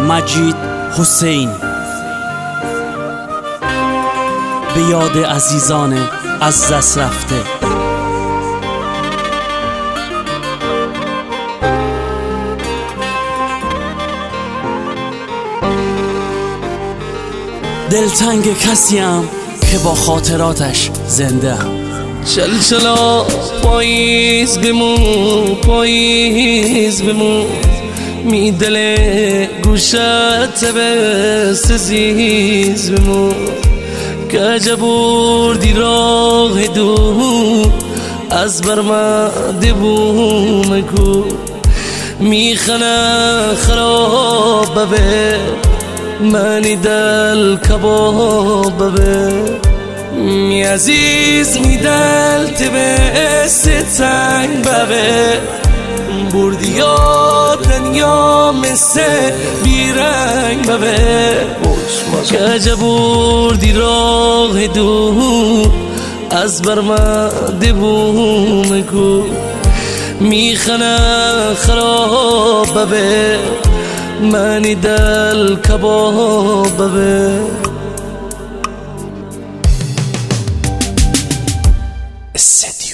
مجید حسینی به یاد عزیزان از دست رفته. دلتنگ کسیم که با خاطراتش زنده ام. چلچلا پاییز بمون، پاییز بمون، می دل گوشت بست زیز بمون، که بردی راه دور از برمده بوم کو، میخنه خراب به منی دل کباب به می عزیز می دل تبست تنگ ببه بردی یا دنیا مثل بیرنگ ببه، که بردی راه دور از برمده بوم کو، میخنه خراب به منی دل کباب به. استدی